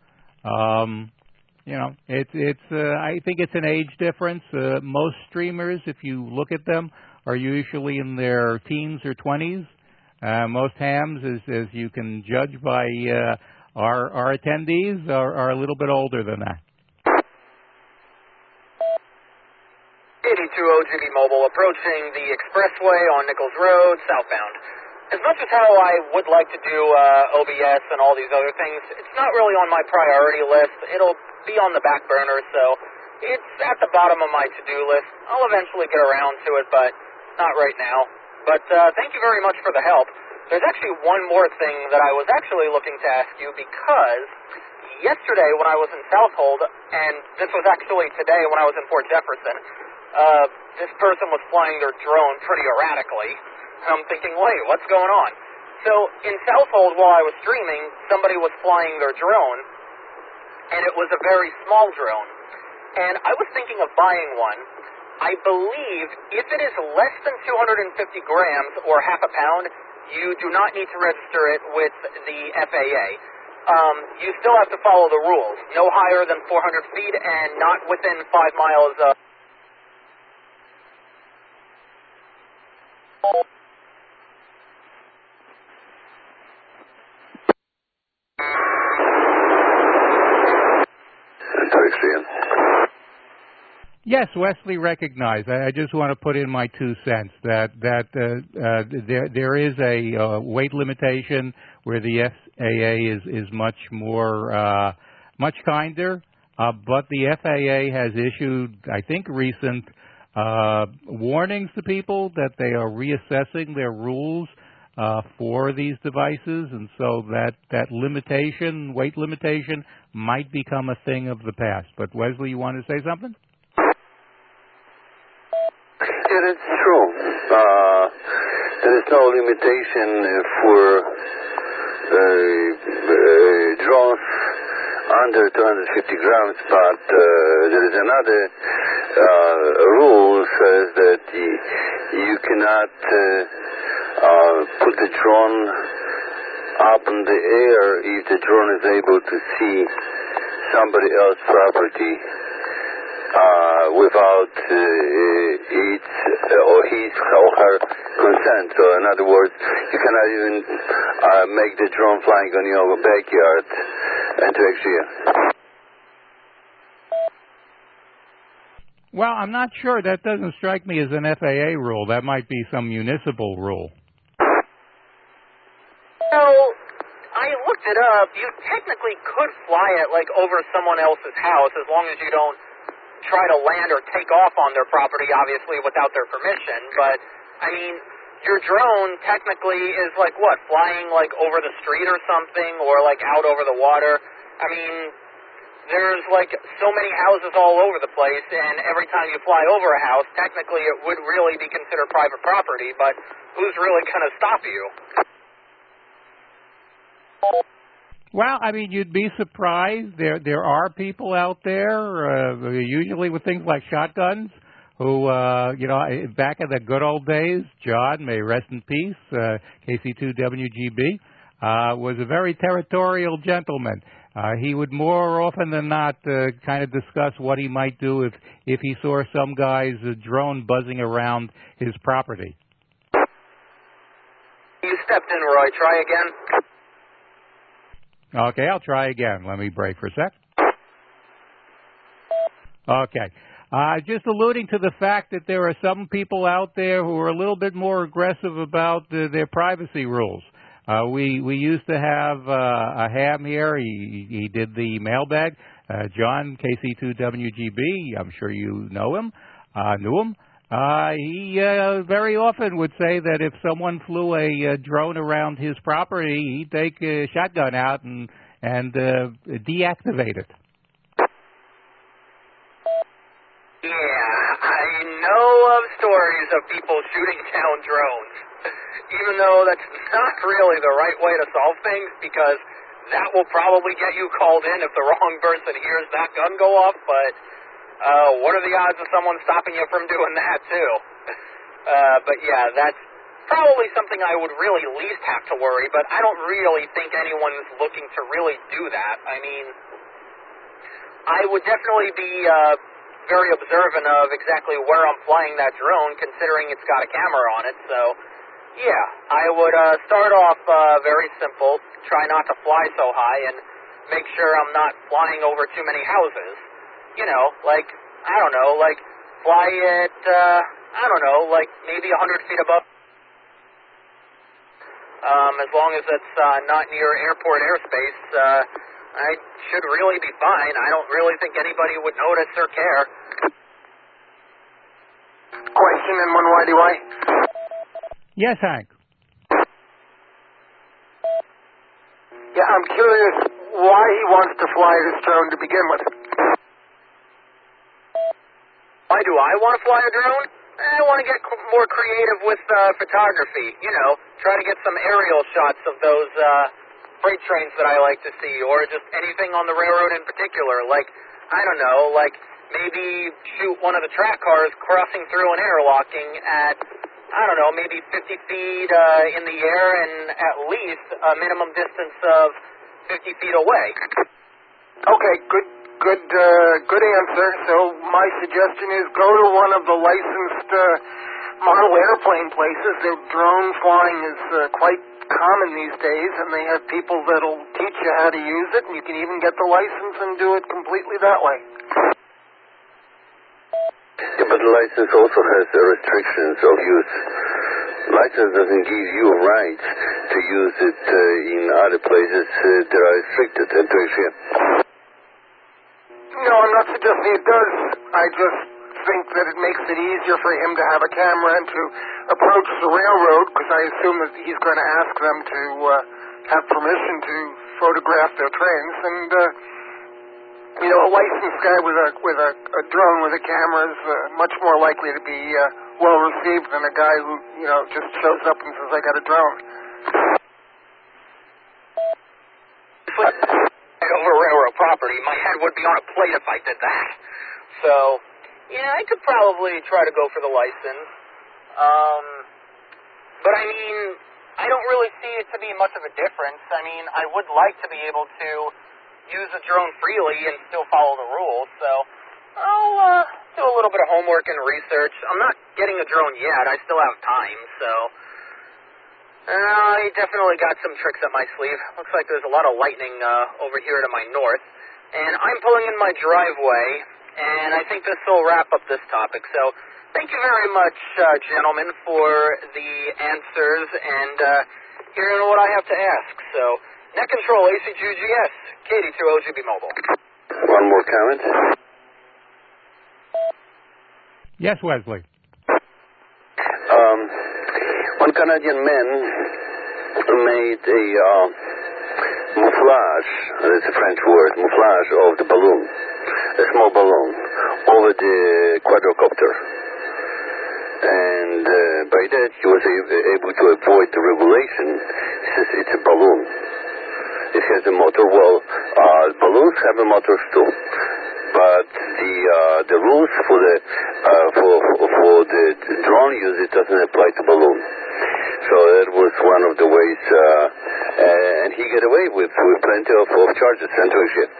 Um, you know, it's it's. Uh, I think it's an age difference. Uh, most streamers, if you look at them, are usually in their teens or twenties. Uh, most hams, as, as you can judge by uh, our, our attendees, are, are a little bit older than that. eighty-two to O G B Mobile approaching the expressway on Nichols Road, southbound. As much as how I would like to do uh, O B S and all these other things, it's not really on my priority list. It'll be on the back burner, so it's at the bottom of my to-do list. I'll eventually get around to it, but not right now. But uh, thank you very much for the help. There's actually one more thing that I was actually looking to ask you, because yesterday when I was in Southold, and this was actually today when I was in Fort Jefferson, uh, this person was flying their drone pretty erratically. And I'm thinking, wait, what's going on? So in Southold, while I was streaming, somebody was flying their drone, and it was a very small drone. And I was thinking of buying one. I believe if it is less than two hundred fifty grams or half a pound, you do not need to register it with the F A A. Um, you still have to follow the rules. No higher than four hundred feet and not within five miles of... Yes, Wesley recognized. I, I just want to put in my two cents that that uh, uh, there there is a uh, weight limitation where the F A A is is much more uh, much kinder, uh, but the F A A has issued, I think, recent uh, warnings to people that they are reassessing their rules uh, for these devices, and so that that limitation, weight limitation, might become a thing of the past. But Wesley, you want to say something? Yeah, that's true. Uh, there is no limitation for uh, uh, drones under two hundred fifty grams, but uh, there is another uh, rule says that you, you cannot uh, uh, put the drone up in the air if the drone is able to see somebody else's property Uh, without uh, its uh, or his or her consent. So, in other words, you cannot even uh, make the drone flying on your backyard and to actually. Well, I'm not sure. That doesn't strike me as an F A A rule. That might be some municipal rule. So, I looked it up. You technically could fly it like over someone else's house as long as you don't try to land or take off on their property, obviously, without their permission. But, I mean, your drone technically is like, what, flying like over the street or something, or like out over the water? I mean, there's like so many houses all over the place, and every time you fly over a house, technically it would really be considered private property, but who's really going to stop you? Well, I mean, you'd be surprised. There, there are people out there, uh, usually with things like shotguns, who, uh, you know, back in the good old days, John, may rest in peace, uh, K C two W G B, uh, was a very territorial gentleman. Uh, he would more often than not uh, kind of discuss what he might do if, if he saw some guy's uh, drone buzzing around his property. You stepped in, Roy. Try again. Okay, I'll try again. Let me break for a sec. Okay. Uh, just alluding to the fact that there are some people out there who are a little bit more aggressive about uh, their privacy rules. Uh, we we used to have uh, a ham here. He, he did the mailbag. Uh, John, K C two W G B, I'm sure you know him, uh, knew him. Uh, he uh, very often would say that if someone flew a, a drone around his property, he'd take a shotgun out and and uh, deactivate it. Yeah, I know of stories of people shooting down drones, even though that's not really the right way to solve things, because that will probably get you called in if the wrong person hears that gun go off, but Uh, what are the odds of someone stopping you from doing that, too? Uh, but yeah, that's probably something I would really least have to worry, but I don't really think anyone's looking to really do that. I mean, I would definitely be uh, very observant of exactly where I'm flying that drone, considering it's got a camera on it, so yeah, I would uh, start off uh, very simple, try not to fly so high, and make sure I'm not flying over too many houses. You know, like, I don't know, like, fly it, uh, I don't know, like maybe one hundred feet above. Um, as long as it's uh, not near airport airspace, uh, I should really be fine. I don't really think anybody would notice or care. Question and one Y D Y. Yes, Hank. Yeah, I'm curious why he wants to fly this drone to begin with. Why do I want to fly a drone? I want to get more creative with uh, photography. You know, try to get some aerial shots of those uh, freight trains that I like to see, or just anything on the railroad in particular. Like, I don't know, like maybe shoot one of the track cars crossing through an airlocking at, I don't know, maybe fifty feet uh, in the air and at least a minimum distance of fifty feet away. Okay, good, good, uh, good answer. So my suggestion is go to one of the licensed uh, model airplane places. The drone flying is uh, quite common these days, and they have people that'll teach you how to use it, and you can even get the license and do it completely that way. Yeah, but the license also has the restrictions of use. License doesn't give you rights to use it uh, in other places uh, that are restricted. No, I'm not suggesting it does. I just think that it makes it easier for him to have a camera and to approach the railroad, because I assume that he's going to ask them to uh, have permission to photograph their trains. And, uh, you know, a licensed guy with a with a, a drone with a camera is uh, much more likely to be uh, well received than a guy who, you know, just shows up and says, I got a drone. Over railroad property, my head would be on a plate if I did that. So, yeah, I could probably try to go for the license. Um, but I mean, I don't really see it to be much of a difference. I mean, I would like to be able to use a drone freely and still follow the rules, so I'll uh, do a little bit of homework and research. I'm not getting a drone yet. I still have time, so uh, I definitely got some tricks up my sleeve. Looks like there's a lot of lightning uh, over here to my north, and I'm pulling in my driveway, and I think this will wrap up this topic. So thank you very much, uh, gentlemen, for the answers and uh, hearing what I have to ask. So, Net Control, A C G G S, Katie through O G B Mobile. One more comment. Yes, Wesley. Um, one Canadian man made a uh, mouflage, that's a French word, mouflage of the balloon, a small balloon, over the quadrocopter. And uh, by that he was able to avoid the regulation since it's a balloon. It has a motor. Well, uh, balloons have a motor too, but the uh, the rules for the uh, for for the drone use, it doesn't apply to balloon. So that was one of the ways, uh, and he got away with with plenty of, of charges and shit.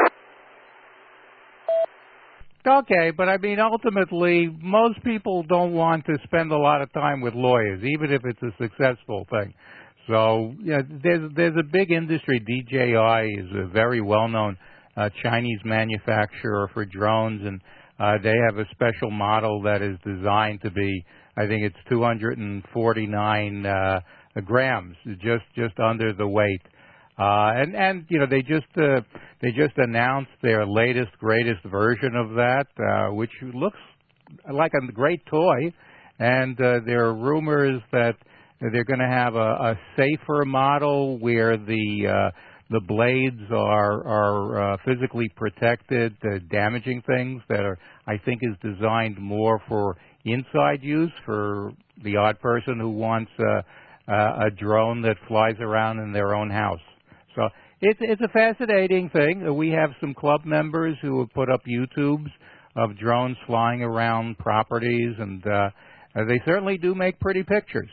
Okay, but I mean, ultimately, most people don't want to spend a lot of time with lawyers, even if it's a successful thing. So, yeah, there's there's a big industry. D J I is a very well-known uh, Chinese manufacturer for drones, and uh, they have a special model that is designed to be, I think it's two hundred forty-nine uh, grams, just just under the weight. Uh, and and you know they just uh, they just announced their latest greatest version of that, uh, which looks like a great toy. And uh, there are rumors that they're going to have a, a safer model where the uh, the blades are are uh, physically protected, uh, damaging things that are I think is designed more for inside use for the odd person who wants uh, uh, a drone that flies around in their own house. So it's it's a fascinating thing. We have some club members who have put up YouTubes of drones flying around properties, and uh, they certainly do make pretty pictures.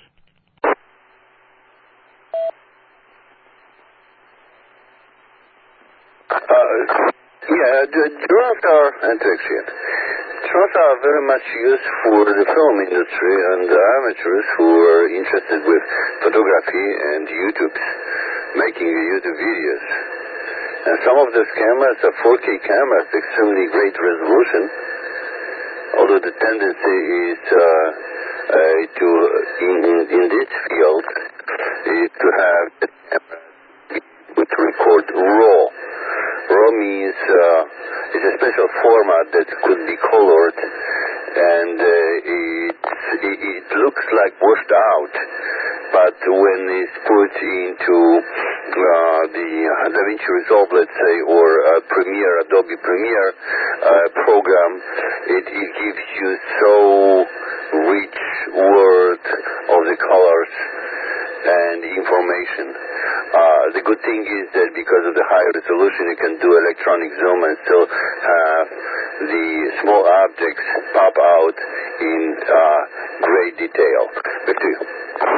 Uh, yeah, the drones are interesting. Drones are very much used for the film industry and the amateurs who are interested with photography and YouTube, making YouTube videos. And some of those cameras are four K cameras, extremely great resolution. although the tendency is uh, uh, to, in, in, in this field, is to have the camera to record RAW. RAW means uh, it's a special format that could be colored, and uh, it, it, it looks like washed out, but when it's put into uh, the DaVinci Resolve, let's say, or uh, Premiere, Adobe Premiere uh, program, it, it gives you so rich world of the colors and information. Uh, the good thing is that because of the high resolution, you can do electronic zoom and still have the small objects pop out in uh, great detail. Back to you.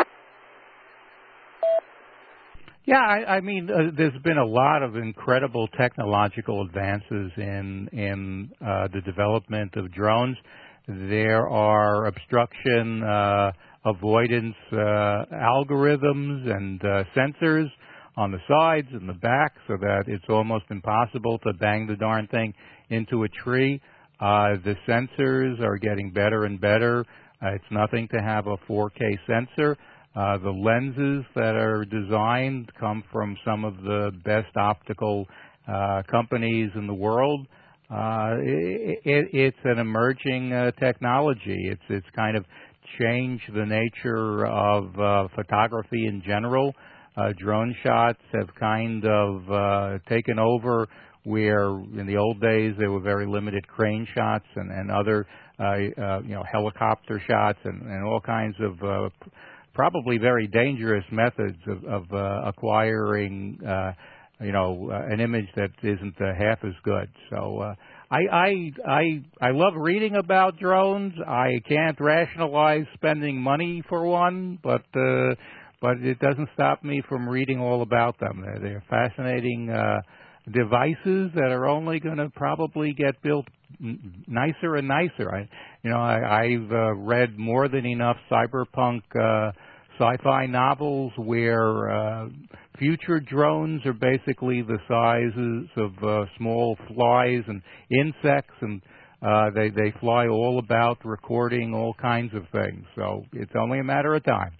Yeah, I, I mean, uh, there's been a lot of incredible technological advances in in uh, the development of drones. There are obstruction uh, avoidance uh, algorithms and uh, sensors on the sides and the back, so that it's almost impossible to bang the darn thing into a tree. Uh, the sensors are getting better and better. Uh, it's nothing to have a four K sensor. Uh, the lenses that are designed come from some of the best optical uh, companies in the world. Uh, it, it, it's an emerging uh, technology. It's it's kind of changed the nature of uh, photography in general. Uh, drone shots have kind of uh, taken over where in the old days there were very limited crane shots and, and other uh, uh, you know helicopter shots and, and all kinds of uh, probably very dangerous methods of, of uh, acquiring, uh, you know, uh, an image that isn't uh, half as good. So uh, I, I, I, I love reading about drones. I can't rationalize spending money for one, but uh, but it doesn't stop me from reading all about them. They're, they're fascinating uh, devices that are only going to probably get built n- nicer and nicer. I, you know, I, I've uh, read more than enough cyberpunk uh, sci-fi novels where uh, future drones are basically the sizes of uh, small flies and insects, and uh, they they fly all about, recording all kinds of things. So it's only a matter of time.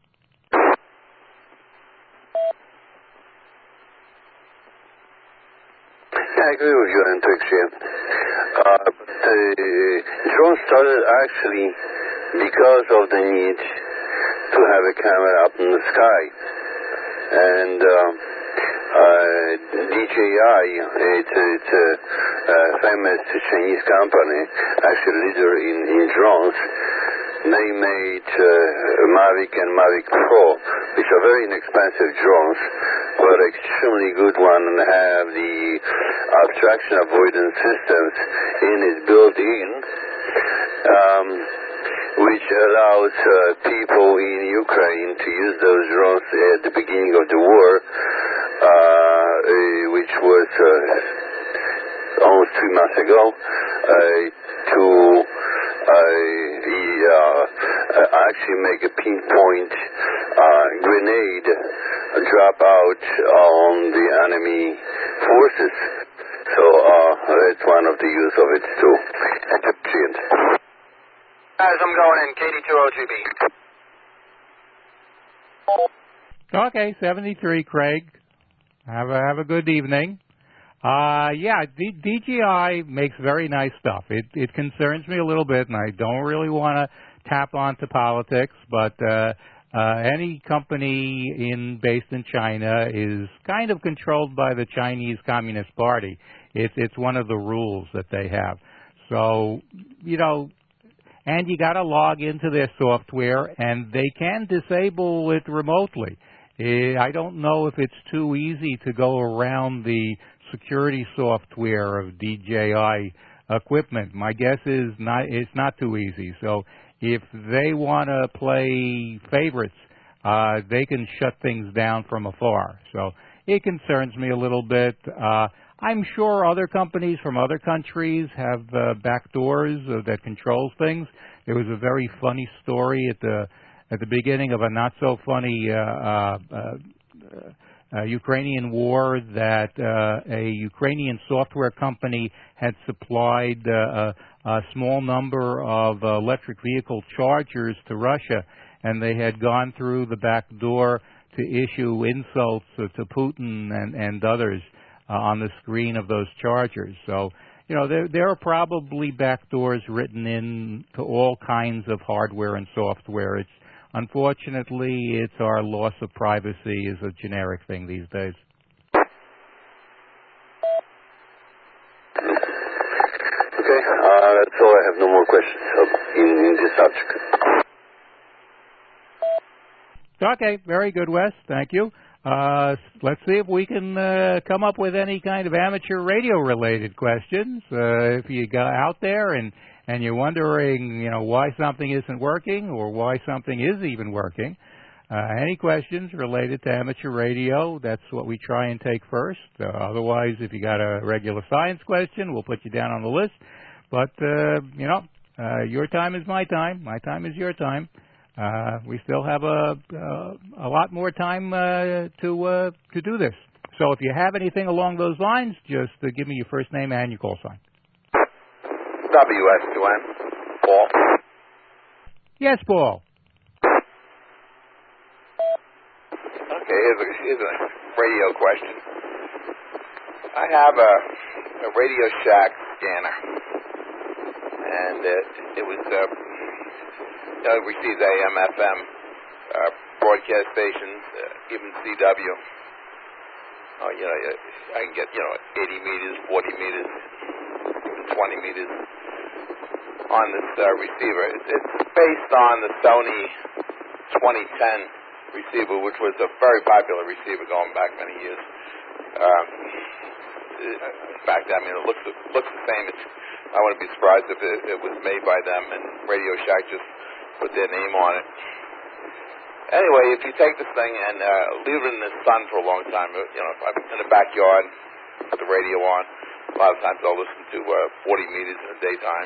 I agree with you, Antoxia. Uh, but uh, drones started actually because of the need to have a camera up in the sky. And uh, uh, D J I, it's, it's a, a famous Chinese company, actually leader in, in drones. They made uh, Mavic and Mavic Pro, which are very inexpensive drones, but extremely good one, and have the obstruction avoidance systems in it built in, um, which allows uh, people in Ukraine to use those drones at the beginning of the war, uh, which was uh, almost three months ago, uh, to Uh, he uh, uh, actually make a pinpoint uh, grenade drop out on the enemy forces. So uh, that's one of the use of it too. As I'm going in, K D two O G B. Okay, seventy-three, Craig. Have a have a good evening. Uh, yeah, D- DJI makes very nice stuff. It, it concerns me a little bit, and I don't really want to tap onto politics, but uh, uh, any company in based in China is kind of controlled by the Chinese Communist Party. It's it's one of the rules that they have. So, you know, and you got to log into their software, and they can disable it remotely. I don't know if it's too easy to go around the security software of D J I equipment. My guess is not it's not too easy. So if they want to play favorites, uh, they can shut things down from afar. So it concerns me a little bit. Uh, I'm sure other companies from other countries have uh, back doors uh, that controls things. There was a very funny story at the at the beginning of a not so funny uh, uh, uh, uh, Ukrainian war that uh, a Ukrainian software company had supplied uh, a, a small number of uh, electric vehicle chargers to Russia, and they had gone through the back door to issue insults uh, to Putin and, and others uh, on the screen of those chargers. So, you know, there, there are probably back doors written in to all kinds of hardware and software. It's unfortunately, it's our loss of privacy is a generic thing these days. Okay, uh, that's all. I have no more questions in, in this subject. Okay, very good, Wes. Thank you. Uh, let's see if we can uh, come up with any kind of amateur radio-related questions. Uh, if you go out there and, and you're wondering, you know, why something isn't working or why something is even working, uh, any questions related to amateur radio, that's what we try and take first. Uh, otherwise, if you got a regular science question, we'll put you down on the list. But, uh, you know, uh, your time is my time. My time is your time. Uh, we still have a uh, a lot more time uh, to uh, to do this. So if you have anything along those lines, just uh, give me your first name and your call sign. W S two N. Paul. Yes, Paul. Okay, here's a, here's a radio question. I have a, a Radio Shack scanner, and it, it was... Uh, You know, it receives A M, F M, uh, broadcast stations, uh, even C W. Oh, you know, I can get, you know, eighty meters, forty meters, even twenty meters on this uh, receiver. It's, it's based on the Sony twenty ten receiver, which was a very popular receiver going back many years. Um, in fact, I mean, it looks looks the same. It's, I wouldn't be surprised if it, it was made by them and Radio Shack just put their name on it. Anyway, if you take this thing and uh, leave it in the sun for a long time, you know, if I'm in the backyard, put the radio on, a lot of times I'll listen to uh, forty meters in the daytime.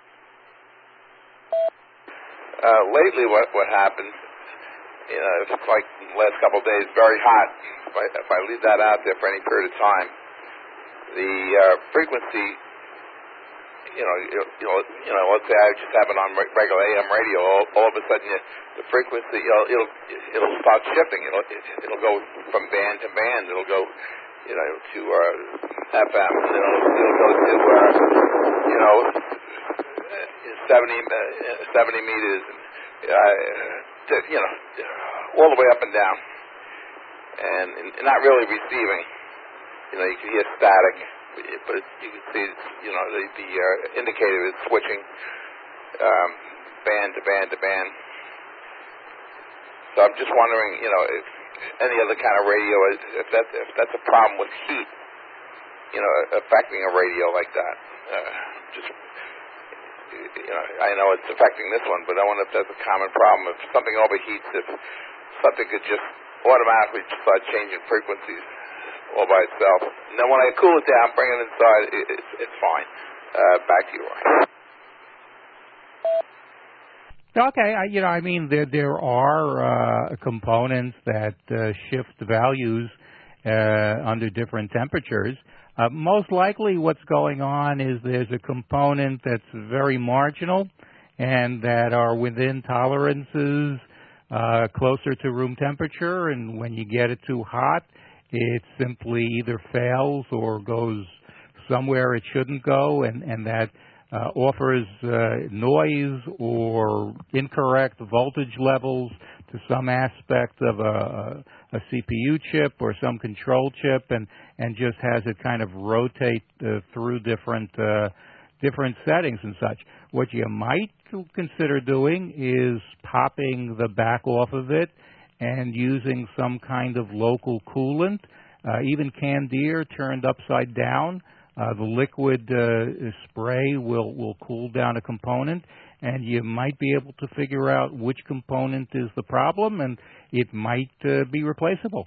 Uh, lately, what what happens, you know, it's like the last couple of days, very hot. If I, if I leave that out there for any period of time, the uh, frequency, you know, you, you know, you know, let's say I just have it on regular A M radio. All, all of a sudden, you, the frequency, you know, it'll it'll start shifting. It'll it'll go from band to band. It'll go, you know, to uh, F M. And it'll it'll go to uh, you know, seventy, seventy meters, and uh, to, you know, all the way up and down, and, and not really receiving. You know, you can hear static. But you can see, you know, the, the uh, indicator is switching um, band to band to band. So I'm just wondering, you know, if any other kind of radio, if that's if that's a problem with heat, you know, affecting a radio like that. Uh, just, you know, I know it's affecting this one, but I wonder if that's a common problem. If something overheats, if something could just automatically start changing frequencies all by itself. And then when I cool it down, bring it inside, it, it's, it's fine. Uh, back to you, Roy. Okay, I, you know, I mean, there there are uh, components that uh, shift values uh, under different temperatures. Uh, most likely, what's going on is there's a component that's very marginal and that are within tolerances uh, closer to room temperature, and when you get it too hot, it simply either fails or goes somewhere it shouldn't go, and, and that uh, offers uh, noise or incorrect voltage levels to some aspect of a, a C P U chip or some control chip, and, and just has it kind of rotate uh, through different uh, different settings and such. What you might consider doing is popping the back off of it and using some kind of local coolant, uh, even Candir turned upside down. Uh, the liquid uh, spray will, will cool down a component, and you might be able to figure out which component is the problem, and it might uh, be replaceable.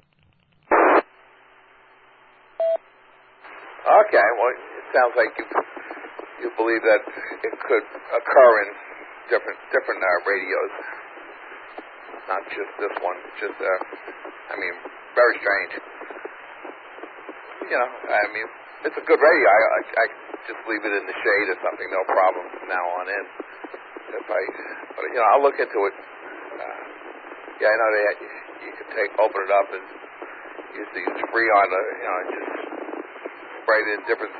Okay, well, it sounds like you you believe that it could occur in different different uh, radios. Not just this one, just, uh, I mean, very strange. You know, I mean, it's a good radio. I, I, I just leave it in the shade or something, no problem from now on in. If I, but you know, I'll look into it. Uh, yeah, I know that you can take, open it up and use the Freon, uh, you know, just spray it in different